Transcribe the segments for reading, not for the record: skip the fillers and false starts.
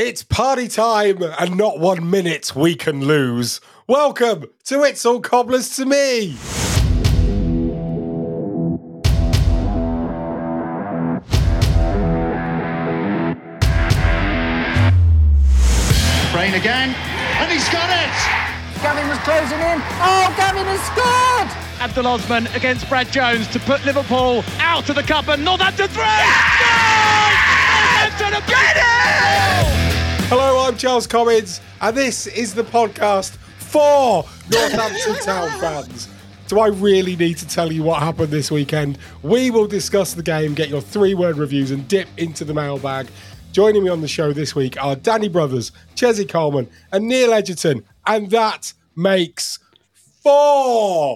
It's party time and not 1 minute we can lose. Welcome to It's All Cobblers to Me. Brain again, and he's got it! Gavin was closing in. Oh, Gavin has scored! Abdul Osman against Brad Jones to put Liverpool out of the cup, and Northampton 3! Northampton get it! Hello, I'm Charles Commins, and this is the podcast for Northampton Town fans. Do I really need to tell you what happened this weekend? We will discuss the game, get your 3-word reviews, and dip into the mailbag. Joining me on the show this week are Danny Brothers, Chessie Coleman, and Neil Edgerton, and that makes 4.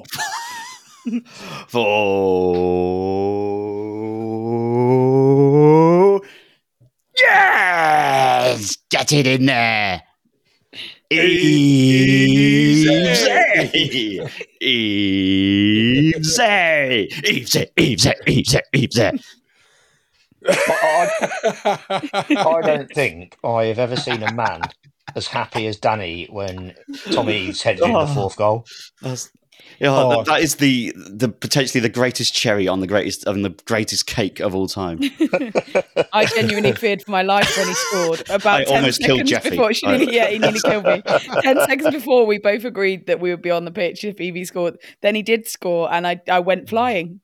4. Yes! Get it in there. Easy. I don't think I've ever seen a man as happy as Danny when Tom Eaves headed in the 4th goal. That is the potentially the greatest cherry on the greatest cake of all time. I genuinely feared for my life when he scored. About I 10 almost killed seconds Jeffy. before he nearly killed me. 10 seconds before we both agreed that we would be on the pitch if Evie scored. Then he did score, and I went flying.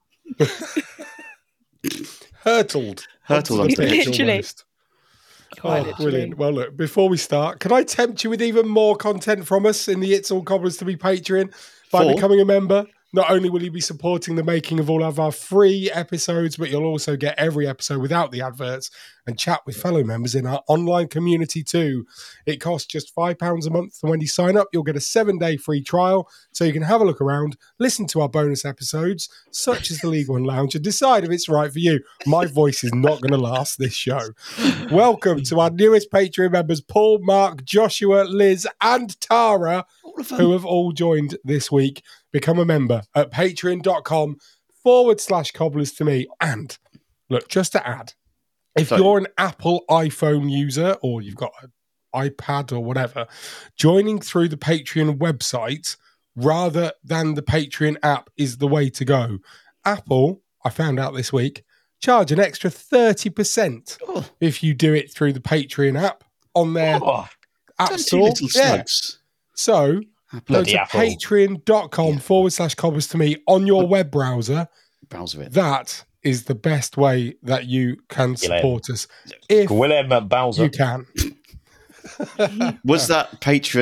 Hurtled on the pitch literally. almost. Quite Oh, brilliant. Well, look, before we start, can I tempt you with even more content from us in the It's All Cobblers to Be Patreon by becoming a member? Not only will you be supporting the making of all of our free episodes, but you'll also get every episode without the adverts and chat with fellow members in our online community too. It costs just £5 a month, and when you sign up, you'll get a 7-day free trial so you can have a look around, listen to our bonus episodes, such as the League One Lounge, and decide if it's right for you. My voice is not going to last this show. Welcome to our newest Patreon members, Paul, Mark, Joshua, Liz, and Tara, who have all joined this week. Become a member at patreon.com/cobblers to me. And look, just to add, if you're an Apple iPhone user or you've got an iPad or whatever, joining through the Patreon website rather than the Patreon app is the way to go. Apple, I found out this week, charge an extra 30% if you do it through the Patreon app on their app store. Yeah. So go to patreon.com/cobblers to me on your web browser. Browser it. That is the best way that you can support us. If Bowser. you can. Was that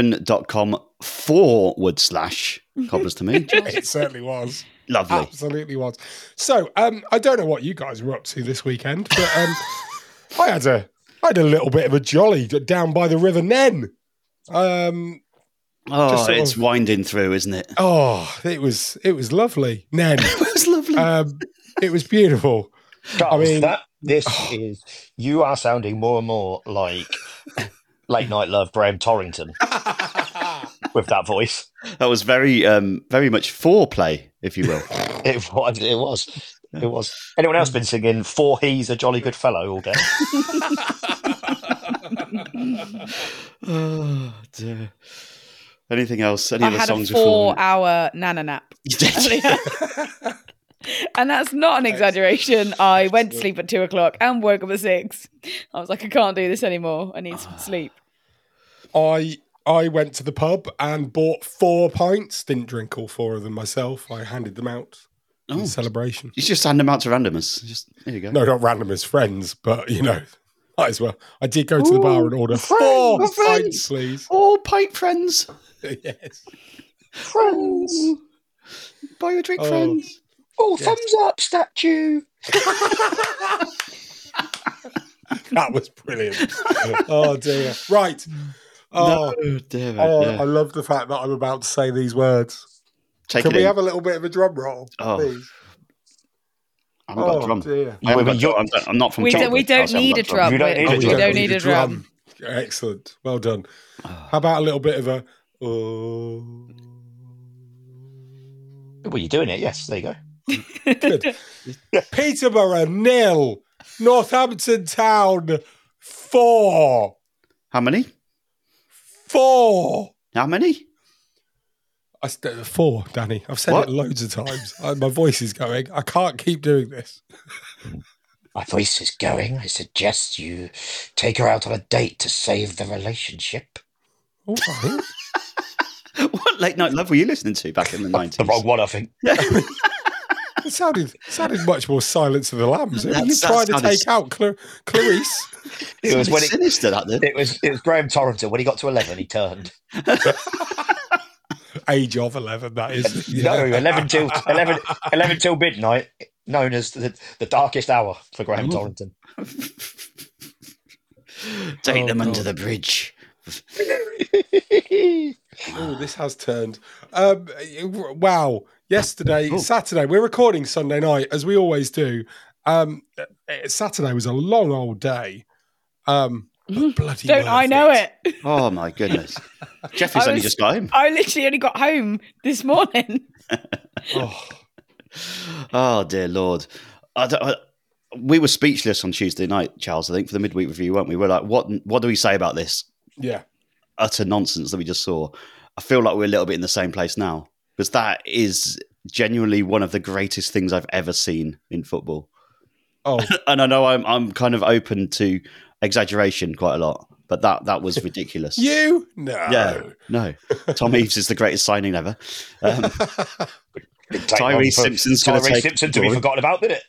patreon.com/cobblers to me? It certainly was. Lovely. Absolutely was. So, I don't know what you guys were up to this weekend, but I had a little bit of a jolly down by the River Nen. It's winding through, isn't it? Oh, it was lovely. Nen. It was lovely. It was beautiful. Charles, you are sounding more and more like Late Night Love Graham Torrington with that voice. That was very much foreplay, if you will. It was. Anyone else been singing For He's a Jolly Good Fellow all day? Oh, dear. Anything else? Any other songs? I had a 4-hour nana nap. You did. And that's not an exaggeration. I went to sleep at 2:00 and woke up at 6. I was like, I can't do this anymore. I need some sleep. I went to the pub and bought 4 pints. Didn't drink all 4 of them myself. I handed them out in celebration. You just hand them out to randomers. There you go. No, not randomers, friends, but might as well. I did go to the bar and order 4 pints, please. All pint friends. Yes. Friends. Buy your drink, friends. Oh, thumbs up, statue. That was brilliant. Oh, dear. Right. Oh, dear. I love the fact that I'm about to say these words. Can we have a little bit of a drum roll, please? I haven't got a drum. Dear. I'm not from We don't need a drum. You don't need a We drum. don't need a drum. Excellent. Well done. How about a little bit of a... Well, you're doing it. Yes, there you go. Good. Peterborough 0, Northampton Town 4. How many? 4. How many? 4, Danny. I've said it loads of times. My voice is going. I can't keep doing this. My voice is going. I suggest you take her out on a date to save the relationship. All right. What late night love were you listening to back in the 90s? The wrong one, I think. It sounded much more Silence of the Lambs. You tried to take out Clarice. It was when sinister, that did. It was Graham Torrington. When he got to 11, he turned. Age of 11, that is. No, 11 till midnight, known as the darkest hour for Graham Torrington. Take them under the bridge. Oh, this has turned. Wow. Saturday, we're recording Sunday night, as we always do. Saturday was a long old day. Bloody Don't I know it? Oh, my goodness. Jeffrey's only just got home. I literally only got home this morning. Oh, dear Lord. We were speechless on Tuesday night, Charles, I think, for the midweek review, weren't we? We're like, what do we say about this? Yeah. Utter nonsense that we just saw. I feel like we're a little bit in the same place now, because that is genuinely one of the greatest things I've ever seen in football. Oh, and I know I'm kind of open to exaggeration quite a lot, but that was ridiculous. No. Tom Eaves is the greatest signing ever. Tyrese Simpson's going to take Simpson to be forgotten about, did it?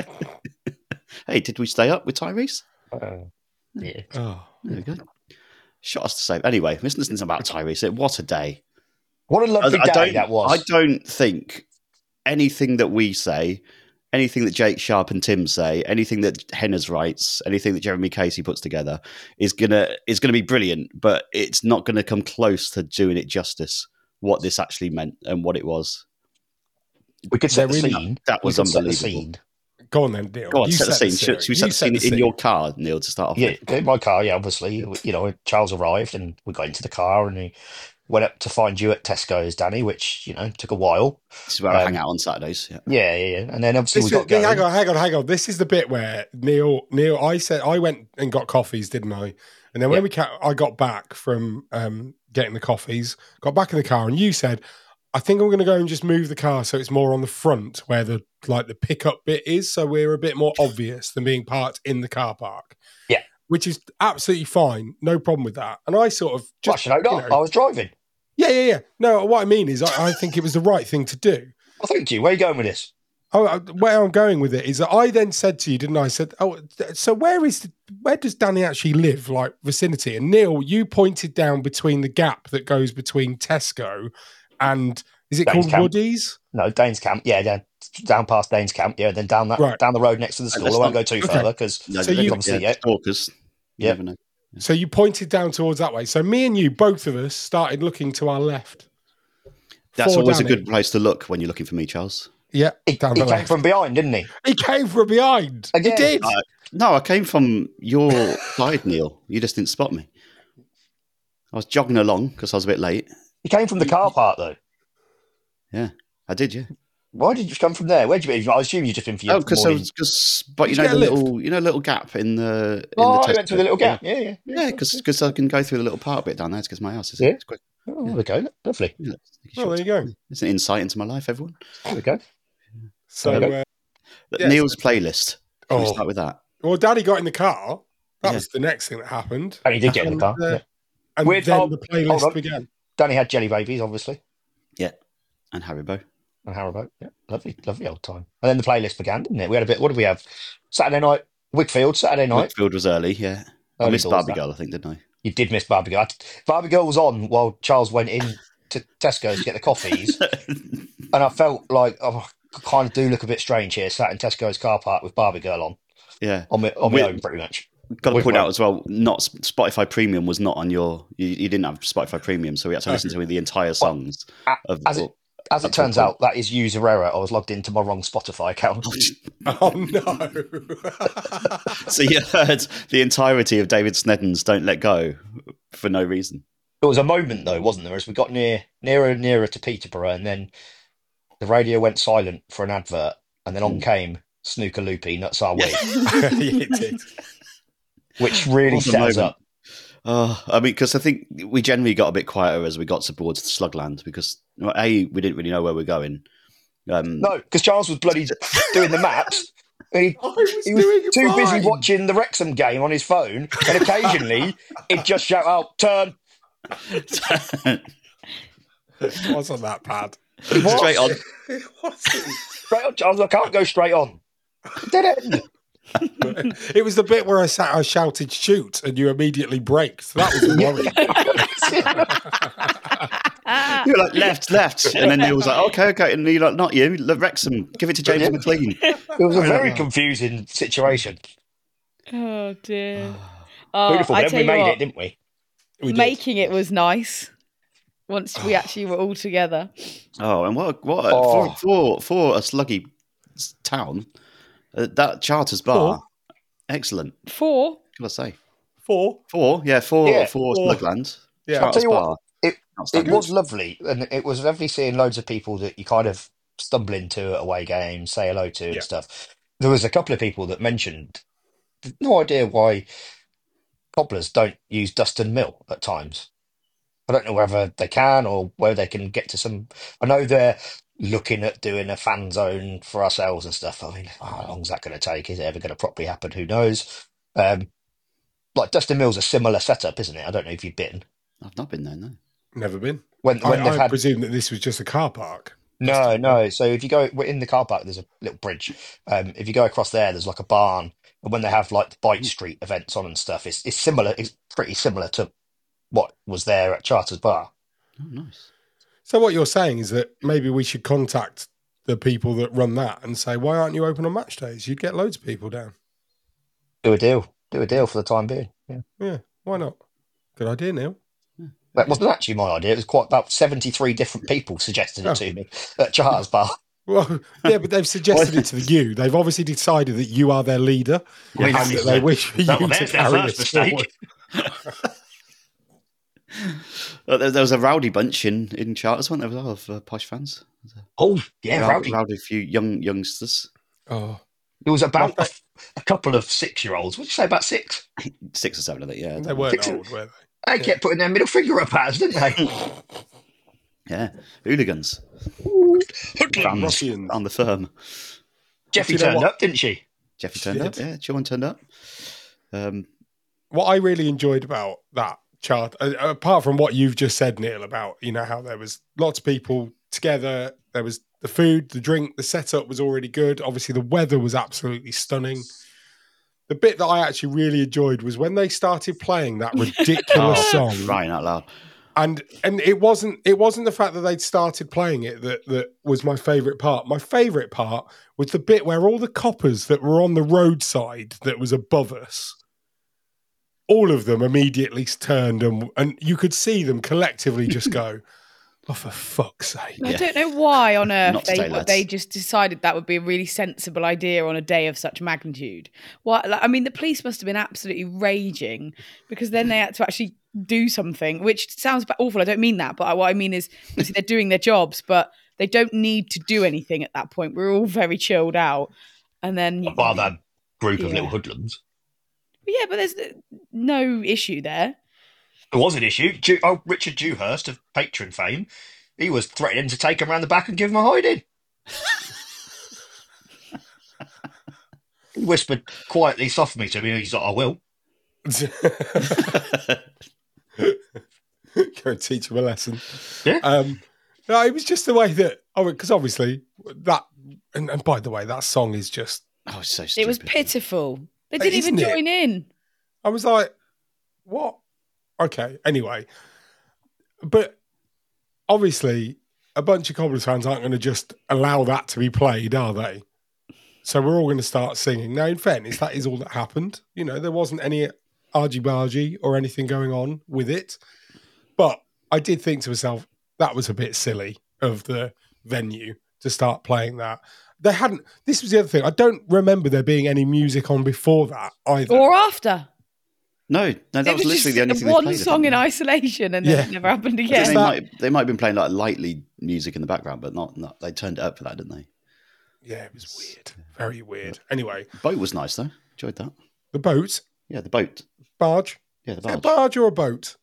Hey, did we stay up with Tyrese? Yeah. Oh, there we go. Shot us to save. Anyway, listen about Tyrese. What a day. What a lovely day that was. I don't think anything that we say, anything that Jake Sharp and Tim say, anything that Henners writes, anything that Jeremy Casey puts together is gonna be brilliant, but it's not gonna come close to doing it justice, what this actually meant and what it was. We could set the scene. That was unbelievable. Go on then, Neil. Go on, set the scene. Should we set the scene in your car, Neil, to start off with? Yeah, in my car, yeah, obviously. Charles arrived and we got into the car and he went up to find you at Tesco's, Danny, which, took a while. This is where I hang out on Saturdays. Yeah. And then obviously we got going. Hang on. This is the bit where Neil, I said, I went and got coffees, didn't I? And then when I got back from getting the coffees, got back in the car and you said, I think I'm going to go and just move the car so it's more on the front where the pickup bit is, so we're a bit more obvious than being parked in the car park. Yeah. Which is absolutely fine. No problem with that. And I sort of just... I was driving. Yeah. No, what I mean is I think it was the right thing to do. Well, thank you. Where are you going with this? Where I'm going with it is that I then said to you, didn't I? I said, so where does Danny actually live, like vicinity? And Neil, you pointed down between the gap that goes between Tesco and is it Danes called Camp. Woodies? No, Danes Camp. Yeah, down past Danes Camp. Yeah, then down the road next to the school. I won't go too further because obviously stalkers. Yeah. Never know. So you pointed down towards that way. So me and you, both of us, started looking to our left. That's always a good place to look when you're looking for me, Charles. Yeah, he came from behind, didn't he? He came from behind. Again. He did. No, I came from your side, Neil. You just didn't spot me. I was jogging along because I was a bit late. He came from the car park, though. Yeah, I did. Yeah. Why did you come from there? Where'd you be? I assume you just been for your but the little gap in the. I went through the little gap. Yeah. Yeah, because I can go through the little park bit down there because my house is. Yeah. It's quick. Oh, there we go. Lovely. Yeah, there you go. It's an insight into my life, everyone. There we go. So Neil's playlist. Can we start with that? Well, Daddy got in the car. That was the next thing that happened. And he did get in the car. And then the playlist began. Danny had Jelly Babies, obviously. Yeah. And Haribo. Yeah. Lovely old time. And then the playlist began, didn't it? We had a bit, what did we have? Saturday night, Saturday night. Wickfield was early, yeah. I missed Barbie Girl, I think, didn't I? You did miss Barbie Girl. Barbie Girl was on while Charles went in to Tesco's to get the coffees. And I felt like I kind of do look a bit strange here, sat in Tesco's car park with Barbie Girl on. Yeah. On my own, pretty much. Got to point out as well, not Spotify Premium was not on your... You didn't have Spotify Premium, so we had to listen to the entire songs. As it turns out, that is user error. I was logged into my wrong Spotify account. Oh, no. So you heard the entirety of David Snedden's Don't Let Go for no reason. There was a moment, though, wasn't there? As we got nearer and nearer to Peterborough, and then the radio went silent for an advert, and then on came Snooker Loopy, Nuts Are We. It did. Which really set us up. I mean, because I think we generally got a bit quieter as we got towards the Slugland because we didn't really know where we're going. No, because Charles was bloody doing the maps. And he doing was too busy fine. watching the Wrexham game on his phone, and occasionally he'd just shout out, "Turn!" It wasn't that bad. Straight on. It wasn't. Straight on, Charles. I can't go straight on. Dead end. It was the bit where I shouted shoot and you immediately braked. So that was the worry. You were like left, and then Neil was like, okay, and you're like, not you, Wrexham, give it to James McLean. It was a very confusing situation. Oh dear. Beautiful. I Then tell we you made what, it, didn't we? making it was nice. Once we actually were all together. Oh, and what for a sluggy town, that Charters bar, excellent. 4. Gotta say, 4. four Slugland. Yeah. I'll tell Charters you what, bar. it was lovely, and it was lovely seeing loads of people that you kind of stumble into at away games, say hello to and stuff. There was a couple of people that mentioned no idea why cobblers don't use Dustin Mill at times. I don't know whether they can or whether they can get to some. I know they're looking at doing a fan zone for ourselves and stuff. I mean, how long is that going to take? Is it ever going to properly happen? Who knows? Like Dustin Mill's a similar setup, isn't it? I don't know if you've been. I've not been there, no. Never been. When I they've had. presume that this was just a car park. No. So if you go in the car park, there's a little bridge. If you go across there's like a barn, and when they have like the Bite Street events on and stuff, it's similar. It's pretty similar to what was there at Charters Bar. Oh, nice. So what you're saying is that maybe we should contact the people that run that and say, why aren't you open on match days? You'd get loads of people down. Do a deal for the time being. Yeah, why not? Good idea, Neil. That wasn't actually my idea. It was quite about 73 different people suggested it to me at Charters Bar. Well, yeah, but they've suggested it to you. They've obviously decided that you are their leader and that they wish for you to carry this forward. There was a rowdy bunch in Charters, wasn't there, of posh fans? Oh, yeah, rowdy. Rowdy few youngsters. Oh, There was about a couple of 6-year-olds. What did you say, about 6? 6 or 7, I think, yeah. they weren't Six- old, were they? They kept putting their middle finger up at us, didn't they? Yeah, hooligans. Hoodlums. Ruffians. On the firm. Jeffy Do you know turned what? up, didn't she? Jeffy turned up, yeah. Sean turned up. What I really enjoyed about that chart, apart from what you've just said, Neil, about, you know, how there was lots of people together, there was the food, the drink, the setup was already good. Obviously, the weather was absolutely stunning. The bit that I actually really enjoyed was when they started playing that ridiculous song. Crying out loud. And it wasn't the fact that they'd started playing it that was my favourite part. My favourite part was the bit where all the coppers that were on the roadside that was above us, all of them immediately turned and you could see them collectively just go, oh, for fuck's sake. I don't know why on earth Not today, lads. they just decided that would be a really sensible idea on a day of such magnitude. I mean, the police must have been absolutely raging because then they had to actually do something, which sounds awful. I don't mean that, but what I mean is obviously they're doing their jobs, but they don't need to do anything at that point. We're all very chilled out. And then Bar that group of little hoodlums. Yeah, but there's no issue there. There was an issue. Richard Dewhurst of Patron fame, he was threatening to take him around the back and give him a hiding. He whispered quietly, softly to me, he's like, I will. Go and teach him a lesson. Yeah. No, it was just the way that, because obviously that, and by the way, that song is just, Oh, it's so stupid. It was pitiful. They didn't Isn't even it? join in. I was like, what? Okay, anyway. But obviously, a bunch of Cobblers fans aren't going to just allow that to be played, are they? So we're all going to start singing. Now, in fairness, that is all that happened. You know, there wasn't any argy-bargy or anything going on with it. But I did think to myself, that was a bit silly of the venue to start playing that. They hadn't, this was the other thing, I don't remember there being any music on before that either. Or after. No, that was literally the only thing they one played. song in isolation and then it never happened They again. might have been playing like lightly music in the background, but not. They turned it up for that, didn't they? Yeah, it was weird. Very weird. Anyway. Boat was nice though. Enjoyed that. The boat. Yeah, the boat. Barge. Yeah, the Is it a barge. barge or a boat?